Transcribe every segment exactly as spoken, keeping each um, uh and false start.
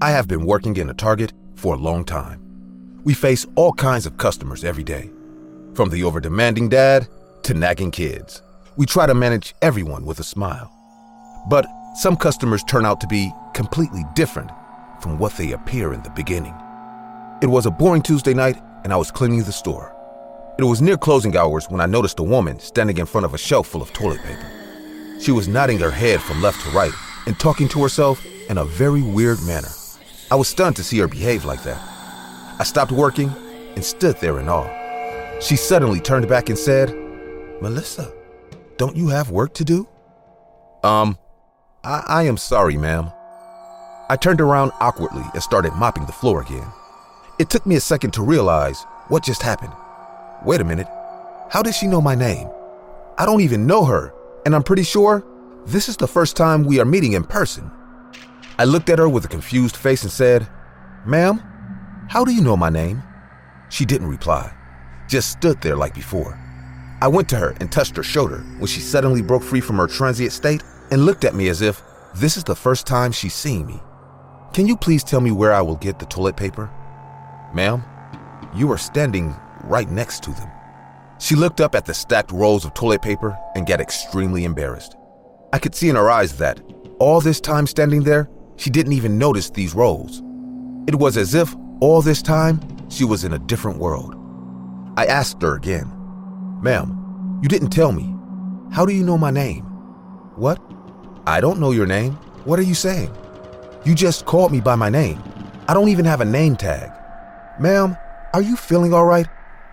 I have been working in a Target for a long time. We face all kinds of customers every day, from the over-demanding dad to nagging kids. We try to manage everyone with a smile. But some customers turn out to be completely different from what they appear in the beginning. It was a boring Tuesday night, and I was cleaning the store. It was near closing hours when I noticed a woman standing in front of a shelf full of toilet paper. She was nodding her head from left to right and talking to herself in a very weird manner. I was stunned to see her behave like that. I stopped working and stood there in awe. She suddenly turned back and said, "Melissa, don't you have work to do?" Um, I, I am sorry, ma'am. I turned around awkwardly and started mopping the floor again. It took me a second to realize what just happened. Wait a minute, how did she know my name? I don't even know her, and I'm pretty sure this is the first time we are meeting in person. I looked at her with a confused face and said, "Ma'am, how do you know my name?" She didn't reply, just stood there like before. I went to her and touched her shoulder when she suddenly broke free from her transient state and looked at me as if this is the first time she's seen me. "Can you please tell me where I will get the toilet paper?" "Ma'am, you are standing right next to them." She looked up at the stacked rolls of toilet paper and got extremely embarrassed. I could see in her eyes that, all this time standing there, she didn't even notice these rolls. It was as if, all this time, she was in a different world. I asked her again, "Ma'am, you didn't tell me. How do you know my name?" "What? I don't know your name. What are you saying? You just called me by my name. I don't even have a name tag." "Ma'am, are you feeling all right?"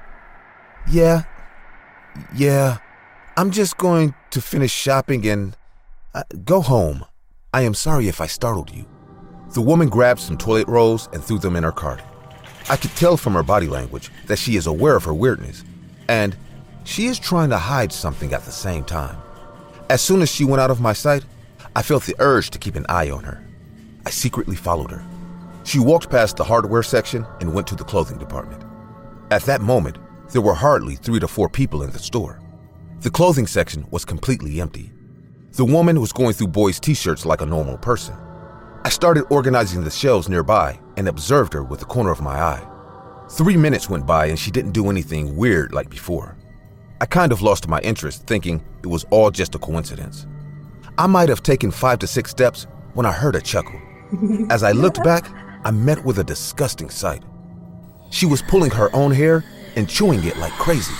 Yeah, yeah, I'm just going to finish shopping and uh, go home. I am sorry if I startled you." The woman grabbed some toilet rolls and threw them in her cart. I could tell from her body language that she is aware of her weirdness, and she is trying to hide something at the same time. As soon as she went out of my sight, I felt the urge to keep an eye on her. I secretly followed her. She walked past the hardware section and went to the clothing department. At that moment, there were hardly three to four people in the store. The clothing section was completely empty. The woman was going through boys' t-shirts like a normal person. I started organizing the shelves nearby and observed her with the corner of my eye. Three minutes went by and she didn't do anything weird like before. I kind of lost my interest, thinking it was all just a coincidence. I might have taken five to six steps when I heard a chuckle. As I looked back, I met with a disgusting sight. She was pulling her own hair and chewing it like crazy.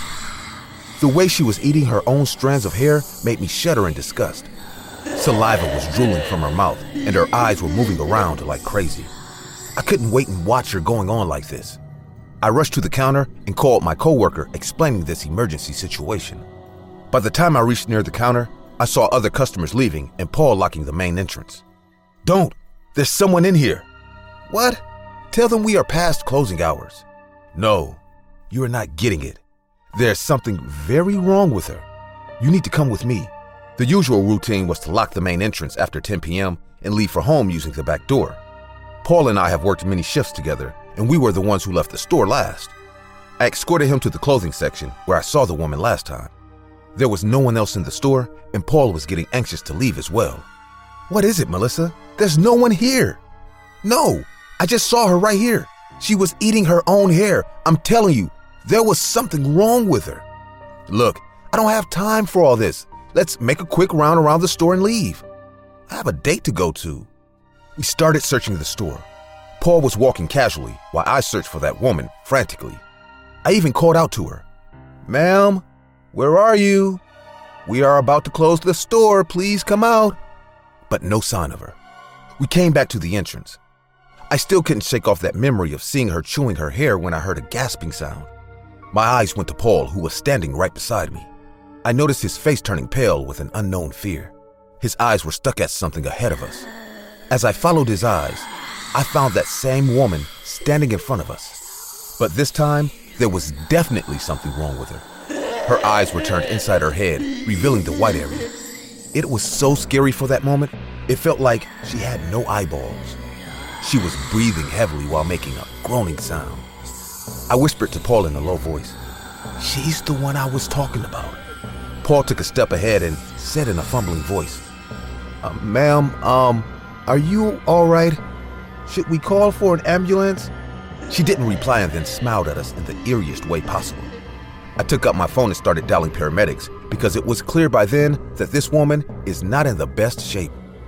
The way she was eating her own strands of hair made me shudder in disgust. Saliva was drooling from her mouth and her eyes were moving around like crazy. I couldn't wait and watch her going on like this. I rushed to the counter and called my coworker explaining this emergency situation. By the time I reached near the counter, I saw other customers leaving and Paul locking the main entrance. "Don't! There's someone in here!" "What? Tell them we are past closing hours." "No, you are not getting it. There's something very wrong with her. You need to come with me." The usual routine was to lock the main entrance after ten p.m. and leave for home using the back door. Paul and I have worked many shifts together, and we were the ones who left the store last. I escorted him to the clothing section where I saw the woman last time. There was no one else in the store, and Paul was getting anxious to leave as well. "What is it, Melissa? There's no one here." "No, I just saw her right here. She was eating her own hair. I'm telling you, there was something wrong with her." "Look, I don't have time for all this. Let's make a quick round around the store and leave. I have a date to go to." We started searching the store. Paul was walking casually while I searched for that woman frantically. I even called out to her, "Ma'am, where are you? We are about to close the store. Please come out." But no sign of her. We came back to the entrance. I still couldn't shake off that memory of seeing her chewing her hair when I heard a gasping sound. My eyes went to Paul, who was standing right beside me. I noticed his face turning pale with an unknown fear. His eyes were stuck at something ahead of us. As I followed his eyes, I found that same woman standing in front of us. But this time, there was definitely something wrong with her. Her eyes were turned inside her head, revealing the white area. It was so scary for that moment, it felt like she had no eyeballs. She was breathing heavily while making a groaning sound. I whispered to Paul in a low voice, "She's the one I was talking about." Paul took a step ahead and said in a fumbling voice, uh, "Ma'am, um, are you all right?" Should we call for an ambulance? She didn't reply and then smiled at us in the eeriest way possible. I took up my phone and started dialing paramedics because it was clear by then that this woman is not in the best shape.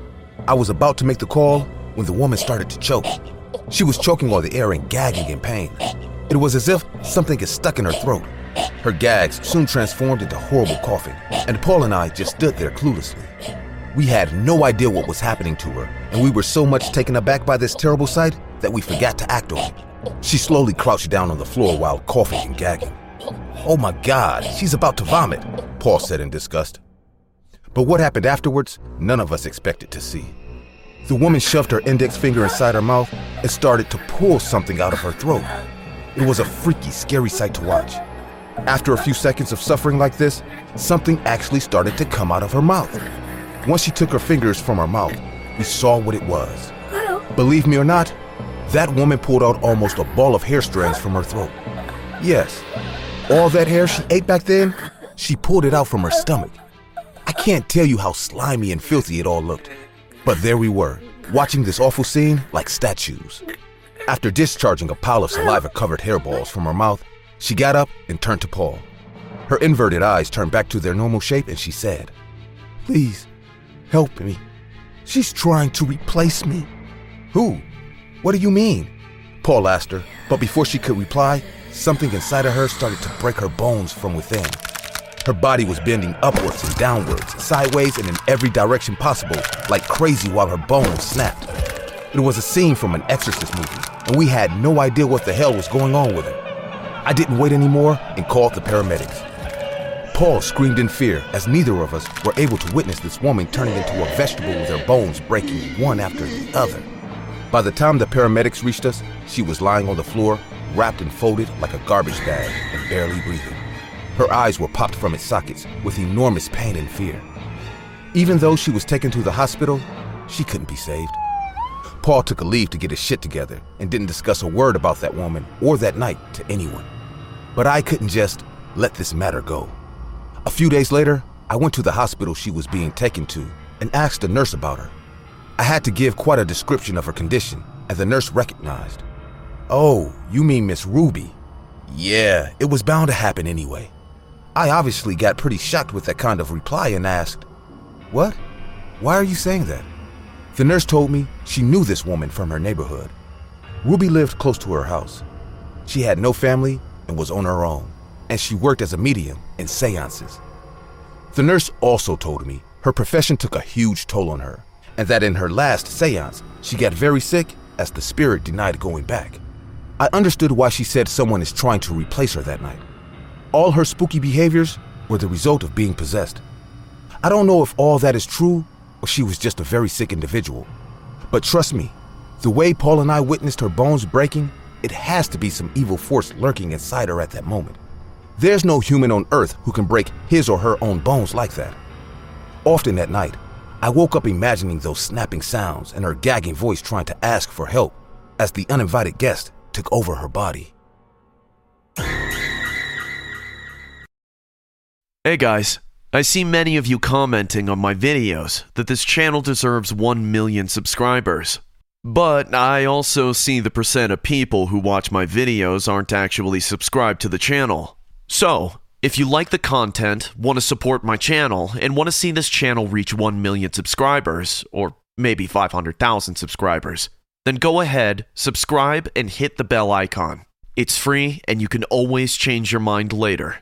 I was about to make the call when the woman started to choke. She was choking on the air and gagging in pain. It was as if something is stuck in her throat. Her gags soon transformed into horrible coughing, and Paul and I just stood there cluelessly. We had no idea what was happening to her, and we were so much taken aback by this terrible sight that we forgot to act on it. She slowly crouched down on the floor while coughing and gagging. "Oh my God, she's about to vomit," Paul said in disgust. But what happened afterwards, none of us expected to see. The woman shoved her index finger inside her mouth and started to pull something out of her throat. It was a freaky, scary sight to watch. After a few seconds of suffering like this, something actually started to come out of her mouth. Once she took her fingers from her mouth, we saw what it was. Believe me or not, that woman pulled out almost a ball of hair strands from her throat. Yes, all that hair she ate back then, she pulled it out from her stomach. I can't tell you how slimy and filthy it all looked. But there we were, watching this awful scene like statues. After discharging a pile of saliva-covered hairballs from her mouth, she got up and turned to Paul. Her inverted eyes turned back to their normal shape and she said, "Please, help me. She's trying to replace me." "Who? What do you mean?" Paul asked her, but before she could reply, something inside of her started to break her bones from within. Her body was bending upwards and downwards, sideways and in every direction possible, like crazy while her bones snapped. It was a scene from an Exorcist movie, and we had no idea what the hell was going on with her. I didn't wait anymore and called the paramedics. Paul screamed in fear as neither of us were able to witness this woman turning into a vegetable with her bones breaking one after the other. By the time the paramedics reached us, she was lying on the floor, wrapped and folded like a garbage bag and barely breathing. Her eyes were popped from its sockets with enormous pain and fear. Even though she was taken to the hospital, she couldn't be saved. Paul took a leave to get his shit together and didn't discuss a word about that woman or that night to anyone. But I couldn't just let this matter go. A few days later, I went to the hospital she was being taken to and asked the nurse about her. I had to give quite a description of her condition, and the nurse recognized. "Oh, you mean Miss Ruby? Yeah, it was bound to happen anyway." I obviously got pretty shocked with that kind of reply and asked, "What? Why are you saying that?" The nurse told me she knew this woman from her neighborhood. Ruby lived close to her house. She had no family and was on her own, and she worked as a medium in seances. The nurse also told me her profession took a huge toll on her, and that in her last seance, she got very sick as the spirit denied going back. I understood why she said someone is trying to replace her that night. All her spooky behaviors were the result of being possessed. I don't know if all that is true or she was just a very sick individual. But trust me, the way Paul and I witnessed her bones breaking, it has to be some evil force lurking inside her at that moment. There's no human on earth who can break his or her own bones like that. Often at night, I woke up imagining those snapping sounds and her gagging voice trying to ask for help as the uninvited guest took over her body. Hey guys, I see many of you commenting on my videos that this channel deserves one million subscribers. But I also see the percent of people who watch my videos aren't actually subscribed to the channel. So, if you like the content, want to support my channel, and want to see this channel reach one million subscribers, or maybe five hundred thousand subscribers, then go ahead, subscribe, and hit the bell icon. It's free, and you can always change your mind later.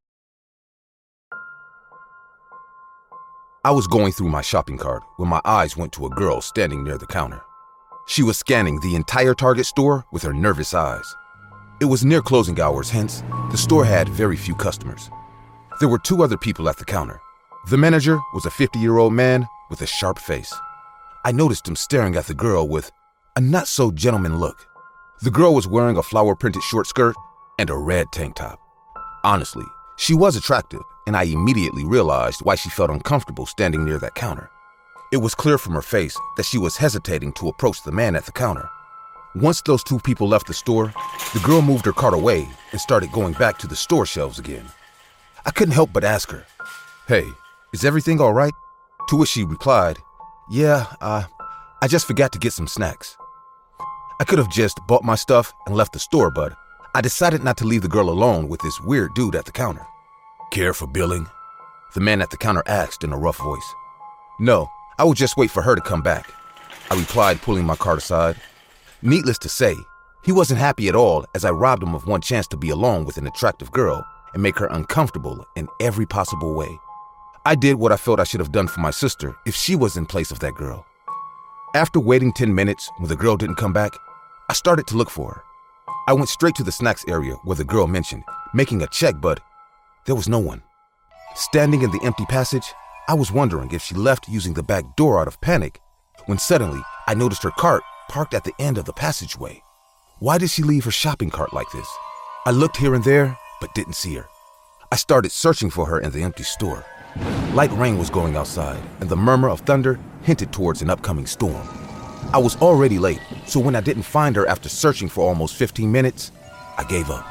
I was going through my shopping cart when my eyes went to a girl standing near the counter. She was scanning the entire Target store with her nervous eyes. It was near closing hours, hence, the store had very few customers. There were two other people at the counter. The manager was a fifty-year-old man with a sharp face. I noticed him staring at the girl with a not-so-gentleman look. The girl was wearing a flower-printed short skirt and a red tank top. Honestly, she was attractive, and I immediately realized why she felt uncomfortable standing near that counter. It was clear from her face that she was hesitating to approach the man at the counter. Once those two people left the store, the girl moved her cart away and started going back to the store shelves again. I couldn't help but ask her, "Hey, is everything all right?" To which she replied, "Yeah, uh, I just forgot to get some snacks." I could have just bought my stuff and left the store, but I decided not to leave the girl alone with this weird dude at the counter. "Care for billing?" the man at the counter asked in a rough voice. "No, I would just wait for her to come back," I replied, pulling my cart aside. Needless to say, he wasn't happy at all as I robbed him of one chance to be alone with an attractive girl and make her uncomfortable in every possible way. I did what I felt I should have done for my sister if she was in place of that girl. After waiting ten minutes when the girl didn't come back, I started to look for her. I went straight to the snacks area where the girl mentioned, making a check, but there was no one. Standing in the empty passage, I was wondering if she left using the back door out of panic, when suddenly I noticed her cart parked at the end of the passageway. Why did she leave her shopping cart like this? I looked here and there, but didn't see her. I started searching for her in the empty store. Light rain was going outside, and the murmur of thunder hinted towards an upcoming storm. I was already late, so when I didn't find her after searching for almost fifteen minutes, I gave up.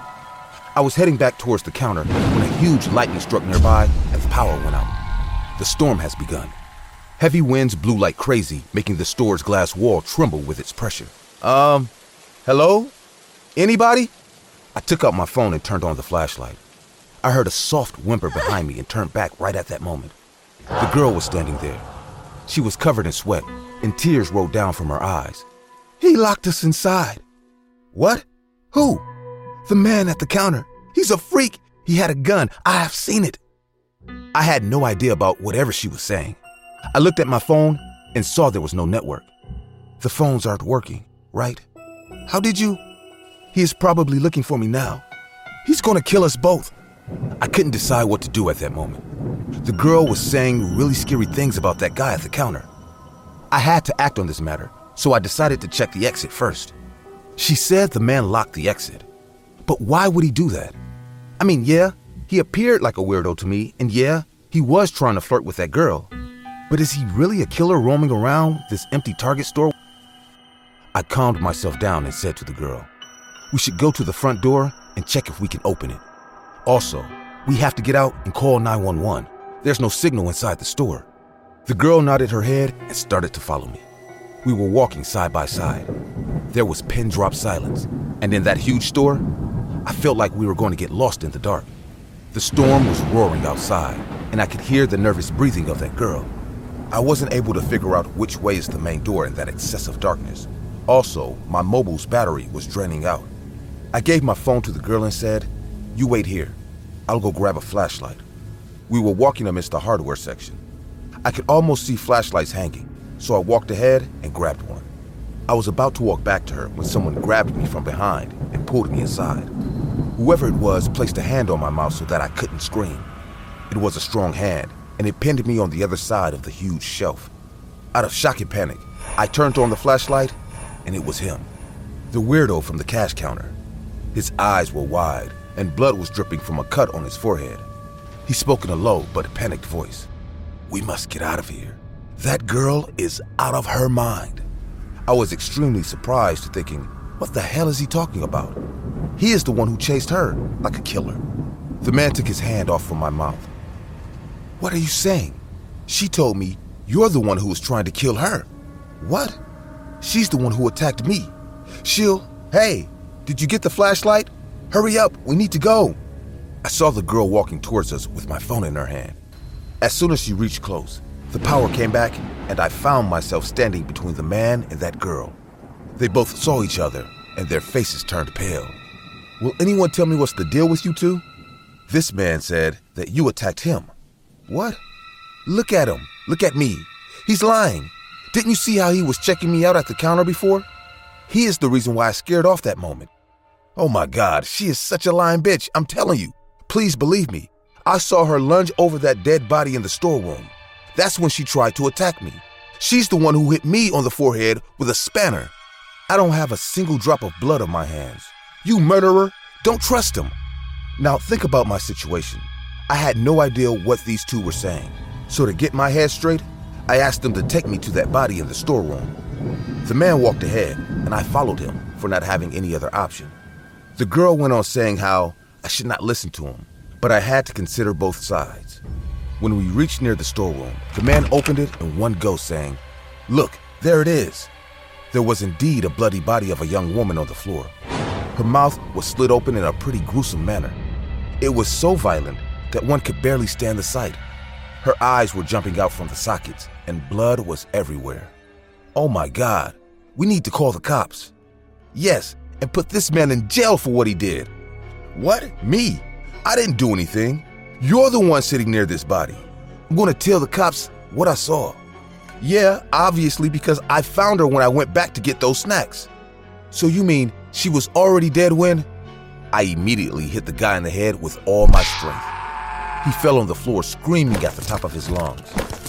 I was heading back towards the counter when a huge lightning struck nearby and the power went out. The storm has begun. Heavy winds blew like crazy, making the store's glass wall tremble with its pressure. Um, hello? Anybody? I took out my phone and turned on the flashlight. I heard a soft whimper behind me and turned back right at that moment. The girl was standing there. She was covered in sweat, and tears rolled down from her eyes. "He locked us inside." "What? Who?" "The man at the counter. He's a freak. He had a gun. I have seen it." I had no idea about whatever she was saying. I looked at my phone and saw there was no network. "The phones aren't working, right? How did you?" "He is probably looking for me now. He's gonna kill us both." I couldn't decide what to do at that moment. The girl was saying really scary things about that guy at the counter. I had to act on this matter, so I decided to check the exit first. She said the man locked the exit. But why would he do that? I mean, yeah, he appeared like a weirdo to me, and yeah, he was trying to flirt with that girl. But is he really a killer roaming around this empty Target store? I calmed myself down and said to the girl, "We should go to the front door and check if we can open it. Also, we have to get out and call nine one one. There's no signal inside the store." The girl nodded her head and started to follow me. We were walking side by side. There was pin-drop silence, and in that huge store, I felt like we were going to get lost in the dark. The storm was roaring outside, and I could hear the nervous breathing of that girl. I wasn't able to figure out which way is the main door in that excessive darkness. Also, my mobile's battery was draining out. I gave my phone to the girl and said, "You wait here. I'll go grab a flashlight." We were walking amidst the hardware section. I could almost see flashlights hanging, so I walked ahead and grabbed one. I was about to walk back to her when someone grabbed me from behind and pulled me aside. Whoever it was placed a hand on my mouth so that I couldn't scream. It was a strong hand, and it pinned me on the other side of the huge shelf. Out of shock and panic, I turned on the flashlight, and it was him, the weirdo from the cash counter. His eyes were wide, and blood was dripping from a cut on his forehead. He spoke in a low but panicked voice. "We must get out of here. That girl is out of her mind." I was extremely surprised, thinking, what the hell is he talking about? He is the one who chased her like a killer. The man took his hand off from my mouth. "What are you saying? She told me you're the one who was trying to kill her." "What? She's the one who attacked me. She'll... Hey, did you get the flashlight? Hurry up, we need to go." I saw the girl walking towards us with my phone in her hand. As soon as she reached close, the power came back, and I found myself standing between the man and that girl. They both saw each other, and their faces turned pale. "Will anyone tell me what's the deal with you two?" This man said that you attacked him. "What? Look at him. Look at me. He's lying. Didn't you see how he was checking me out at the counter before? He is the reason why I scared off that moment." "Oh my God, she is such a lying bitch, I'm telling you. Please believe me. I saw her lunge over that dead body in the storeroom. That's when she tried to attack me. She's the one who hit me on the forehead with a spanner. I don't have a single drop of blood on my hands. You murderer, don't trust him." Now think about my situation. I had no idea what these two were saying. So to get my head straight, I asked them to take me to that body in the storeroom. The man walked ahead, and I followed him for not having any other option. The girl went on saying how I should not listen to him, but I had to consider both sides. When we reached near the storeroom, the man opened it in one go saying, "Look, there it is." There was indeed a bloody body of a young woman on the floor. Her mouth was slit open in a pretty gruesome manner. It was so violent that one could barely stand the sight. Her eyes were jumping out from the sockets, and blood was everywhere. Oh my God, we need to call the cops. Yes, and put this man in jail for what he did. What? Me? I didn't do anything. You're the one sitting near this body. I'm gonna tell the cops what I saw. Yeah, obviously, because I found her when I went back to get those snacks. So you mean she was already dead when? I immediately hit the guy in the head with all my strength. He fell on the floor screaming at the top of his lungs.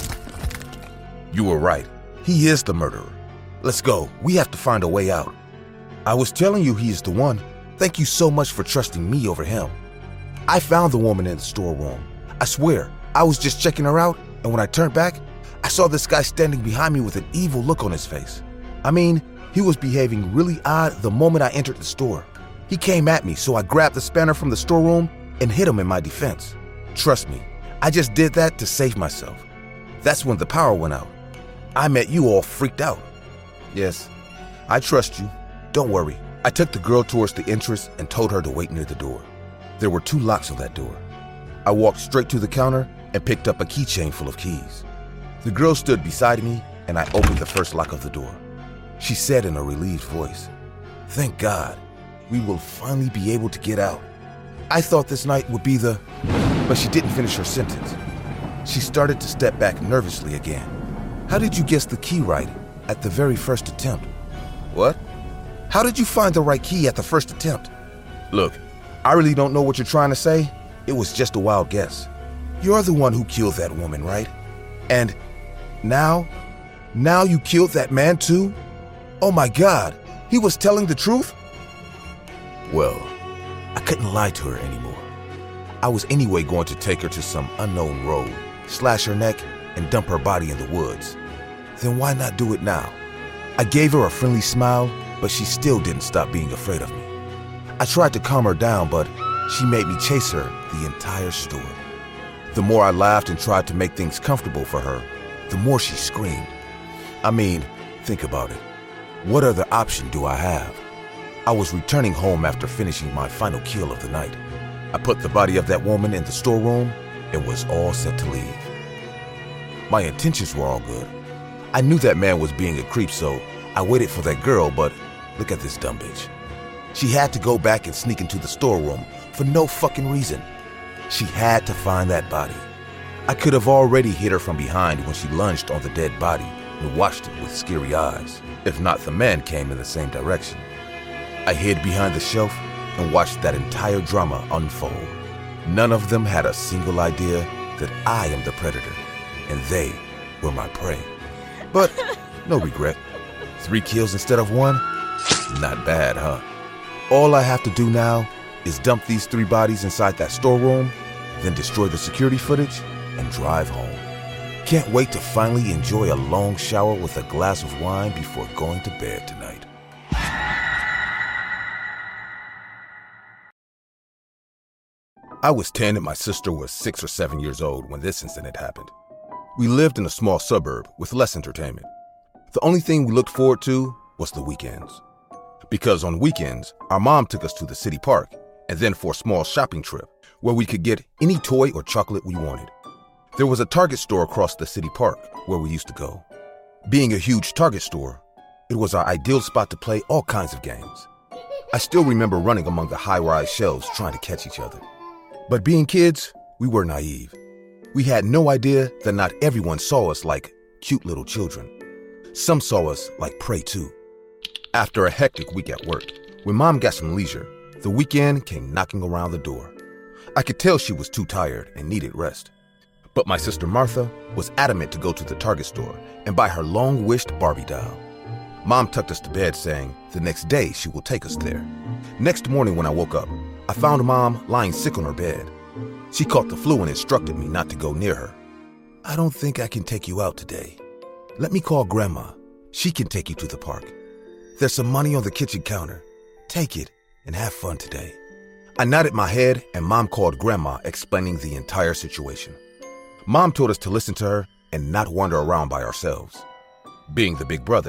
You were right. He is the murderer. Let's go. We have to find a way out. I was telling you he is the one. Thank you so much for trusting me over him. I found the woman in the storeroom. I swear, I was just checking her out, and when I turned back, I saw this guy standing behind me with an evil look on his face. I mean, he was behaving really odd the moment I entered the store. He came at me, so I grabbed the spanner from the storeroom and hit him in my defense. Trust me, I just did that to save myself. That's when the power went out. I met you all freaked out. Yes, I trust you. Don't worry. I took the girl towards the entrance and told her to wait near the door. There were two locks on that door. I walked straight to the counter and picked up a keychain full of keys. The girl stood beside me, and I opened the first lock of the door. She said in a relieved voice, "Thank God, we will finally be able to get out." I thought this night would be the... But she didn't finish her sentence. She started to step back nervously again. How did you guess the key right at the very first attempt? What? How did you find the right key at the first attempt? Look, I really don't know what you're trying to say. It was just a wild guess. You're the one who killed that woman, right? And now, now you killed that man too? Oh my God, he was telling the truth? Well, I couldn't lie to her anymore. I was anyway going to take her to some unknown road, slash her neck, and dump her body in the woods. Then why not do it now? I gave her a friendly smile, but she still didn't stop being afraid of me. I tried to calm her down, but she made me chase her the entire store. The more I laughed and tried to make things comfortable for her, the more she screamed. I mean, think about it. What other option do I have? I was returning home after finishing my final kill of the night. I put the body of that woman in the storeroom and was all set to leave. My intentions were all good. I knew that man was being a creep, so I waited for that girl, but look at this dumb bitch. She had to go back and sneak into the storeroom for no fucking reason. She had to find that body. I could have already hit her from behind when she lunged on the dead body and watched it with scary eyes, if not the man came in the same direction. I hid behind the shelf and watched that entire drama unfold. None of them had a single idea that I am the predator, and they were my prey. But no regret. Three kills instead of one? Not bad, huh? All I have to do now is dump these three bodies inside that storeroom, then destroy the security footage and drive home. Can't wait to finally enjoy a long shower with a glass of wine before going to bed tonight. I was ten and my sister was six or seven years old when this incident happened. We lived in a small suburb with less entertainment. The only thing we looked forward to was the weekends. Because on weekends, our mom took us to the city park and then for a small shopping trip where we could get any toy or chocolate we wanted. There was a Target store across the city park where we used to go. Being a huge Target store, it was our ideal spot to play all kinds of games. I still remember running among the high-rise shelves trying to catch each other. But being kids, we were naive. We had no idea that not everyone saw us like cute little children. Some saw us like prey too. After a hectic week at work, when Mom got some leisure, the weekend came knocking around the door. I could tell she was too tired and needed rest. But my sister Martha was adamant to go to the Target store and buy her long-wished Barbie doll. Mom tucked us to bed saying the next day she will take us there. Next morning when I woke up, I found Mom lying sick on her bed. She caught the flu and instructed me not to go near her. I don't think I can take you out today. Let me call Grandma. She can take you to the park. There's some money on the kitchen counter. Take it and have fun today. I nodded my head and Mom called Grandma, explaining the entire situation. Mom told us to listen to her and not wander around by ourselves. Being the big brother,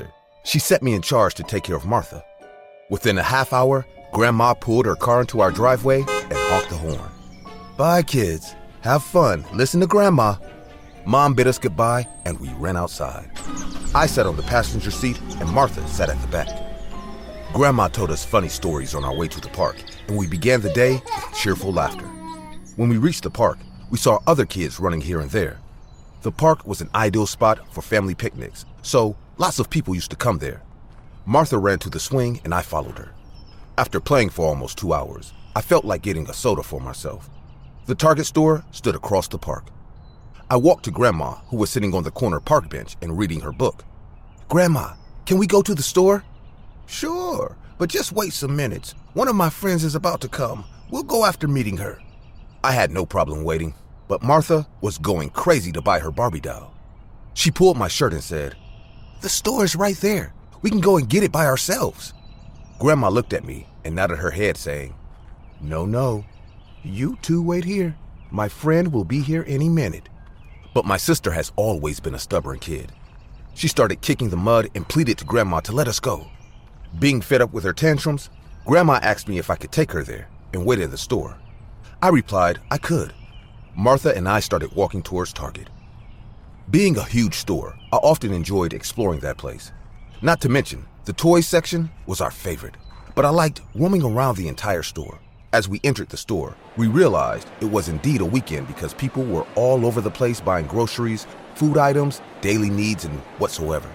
She set me in charge to take care of Martha. Within a half hour, Grandma pulled her car into our driveway and honked the horn. Bye, kids. Have fun. Listen to Grandma. Mom bid us goodbye, and we ran outside. I sat on the passenger seat, and Martha sat at the back. Grandma told us funny stories on our way to the park, and we began the day with cheerful laughter. When we reached the park, we saw other kids running here and there. The park was an ideal spot for family picnics, so lots of people used to come there. Martha ran to the swing, and I followed her. After playing for almost two hours, I felt like getting a soda for myself. The Target store stood across the park. I walked to Grandma, who was sitting on the corner park bench and reading her book. Grandma, can we go to the store? Sure, but just wait some minutes. One of my friends is about to come. We'll go after meeting her. I had no problem waiting, but Martha was going crazy to buy her Barbie doll. She pulled my shirt and said, "The store is right there. We can go and get it by ourselves." Grandma looked at me and nodded her head, saying, "No, no. You two wait here. My friend will be here any minute." But my sister has always been a stubborn kid. She started kicking the mud and pleaded to Grandma to let us go. Being fed up with her tantrums, Grandma asked me if I could take her there and wait in the store. I replied I could. Martha and I started walking towards Target. Being a huge store, I often enjoyed exploring that place. Not to mention, the toys section was our favorite, but I liked roaming around the entire store. As we entered the store, we realized it was indeed a weekend because people were all over the place buying groceries, food items, daily needs, and whatsoever.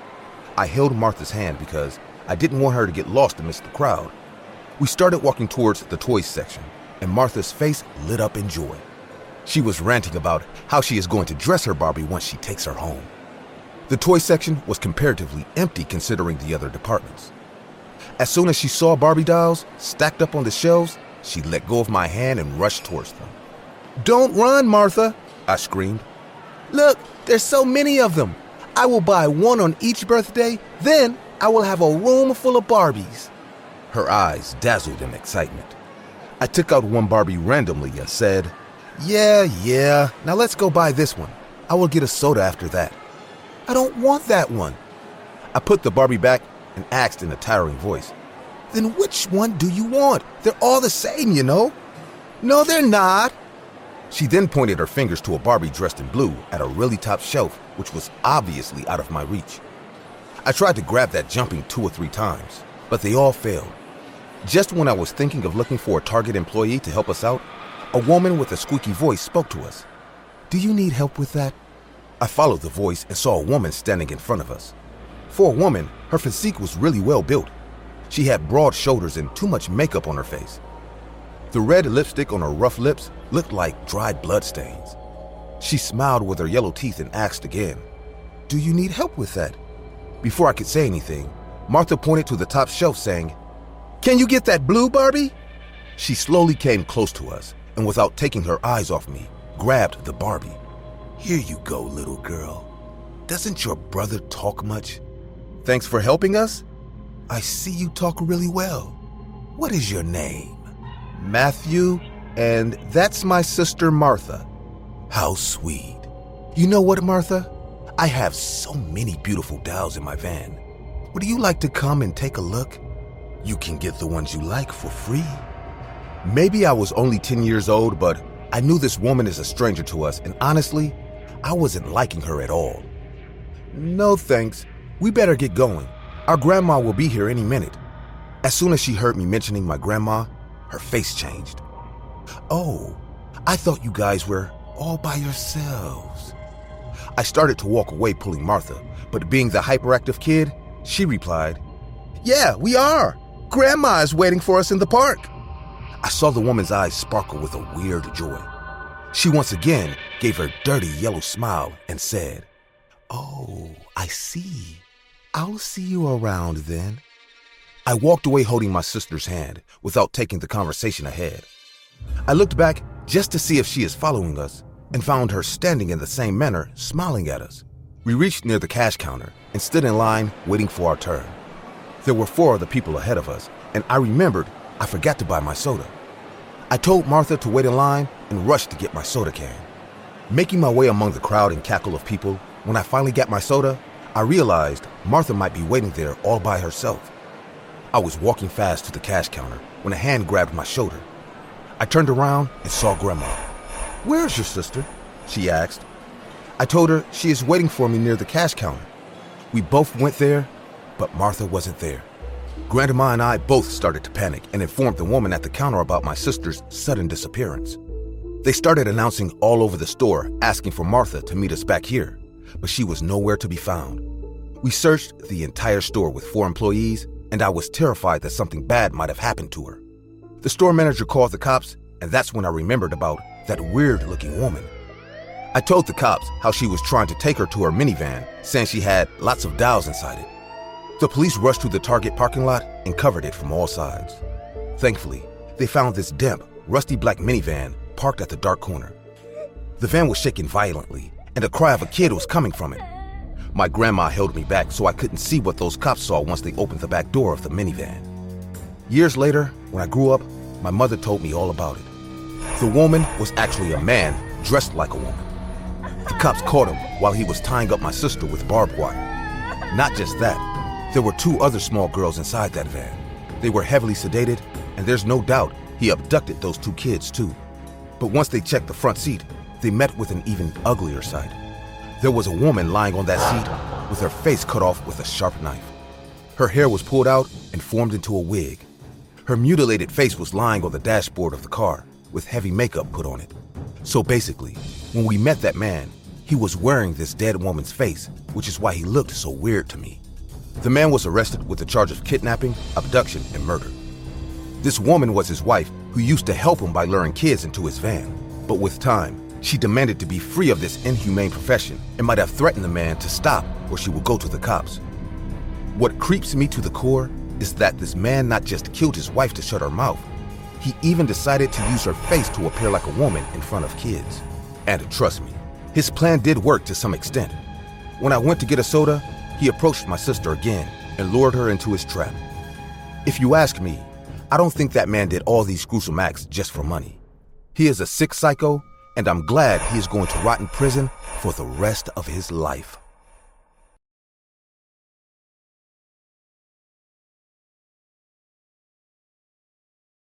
I held Martha's hand because I didn't want her to get lost amidst the crowd. We started walking towards the toys section, and Martha's face lit up in joy. She was ranting about how she is going to dress her Barbie once she takes her home. The toy section was comparatively empty considering the other departments. As soon as she saw Barbie dolls stacked up on the shelves, she let go of my hand and rushed towards them. "Don't run, Martha," I screamed. "Look, there's so many of them. I will buy one on each birthday, then I will have a room full of Barbies." Her eyes dazzled in excitement. I took out one Barbie randomly and said, Yeah, yeah, now let's go buy this one. I will get a soda after that." "I don't want that one." I put the Barbie back and asked in a tiring voice, "Then which one do you want? They're all the same, you know." "No, they're not." She then pointed her fingers to a Barbie dressed in blue at a really top shelf, which was obviously out of my reach. I tried to grab that jumping two or three times, but they all failed. Just when I was thinking of looking for a Target employee to help us out, a woman with a squeaky voice spoke to us. "Do you need help with that?" I followed the voice and saw a woman standing in front of us. For a woman, her physique was really well built. She had broad shoulders and too much makeup on her face. The red lipstick on her rough lips looked like dried bloodstains. She smiled with her yellow teeth and asked again, "Do you need help with that?" Before I could say anything, Martha pointed to the top shelf saying, "Can you get that blue Barbie?" She slowly came close to us and without taking her eyes off me, grabbed the Barbie. "Here you go, little girl. Doesn't your brother talk much?" "Thanks for helping us." "I see you talk really well. What is your name?" "Matthew, and that's my sister Martha." "How sweet. You know what, Martha? I have so many beautiful dolls in my van. Would you like to come and take a look? You can get the ones you like for free." Maybe I was only ten years old, but I knew this woman is a stranger to us, and honestly, I wasn't liking her at all. "No thanks. We better get going. Our grandma will be here any minute." As soon as she heard me mentioning my grandma, her face changed. "Oh, I thought you guys were all by yourselves." I started to walk away pulling Martha, but being the hyperactive kid, she replied, "Yeah, we are. Grandma is waiting for us in the park." I saw the woman's eyes sparkle with a weird joy. She once again gave her dirty yellow smile and said, "Oh, I see. I'll see you around then." I walked away holding my sister's hand without taking the conversation ahead. I looked back just to see if she is following us and found her standing in the same manner, smiling at us. We reached near the cash counter and stood in line waiting for our turn. There were four other people ahead of us, and I remembered I forgot to buy my soda. I told Martha to wait in line and rushed to get my soda can. Making my way among the crowd and cackle of people, when I finally got my soda, I realized Martha might be waiting there all by herself. I was walking fast to the cash counter when a hand grabbed my shoulder. I turned around and saw Grandma. "Where's your sister?" she asked. I told her she is waiting for me near the cash counter. We both went there, but Martha wasn't there. Grandma and I both started to panic and informed the woman at the counter about my sister's sudden disappearance. They started announcing all over the store, asking for Martha to meet us back here, but she was nowhere to be found. We searched the entire store with four employees, and I was terrified that something bad might have happened to her. The store manager called the cops, and that's when I remembered about that weird-looking woman. I told the cops how she was trying to take her to her minivan, saying she had lots of dolls inside it. The police rushed to the Target parking lot and covered it from all sides. Thankfully, they found this damp, rusty black minivan parked at the dark corner. The van was shaking violently, and a cry of a kid was coming from it. My grandma held me back so I couldn't see what those cops saw once they opened the back door of the minivan. Years later, when I grew up, my mother told me all about it. The woman was actually a man dressed like a woman. The cops caught him while he was tying up my sister with barbed wire. Not just that, there were two other small girls inside that van. They were heavily sedated, and there's no doubt he abducted those two kids too. But once they checked the front seat, they met with an even uglier sight. There was a woman lying on that seat with her face cut off with a sharp knife. Her hair was pulled out and formed into a wig. Her mutilated face was lying on the dashboard of the car with heavy makeup put on it. So basically, when we met that man, he was wearing this dead woman's face, which is why he looked so weird to me. The man was arrested with the charge of kidnapping, abduction, and murder. This woman was his wife, who used to help him by luring kids into his van. But with time, she demanded to be free of this inhumane profession and might have threatened the man to stop or she would go to the cops. What creeps me to the core is that this man not just killed his wife to shut her mouth, he even decided to use her face to appear like a woman in front of kids. And trust me, his plan did work to some extent. When I went to get a soda, he approached my sister again and lured her into his trap. If you ask me, I don't think that man did all these gruesome acts just for money. He is a sick psycho, and I'm glad he is going to rot in prison for the rest of his life.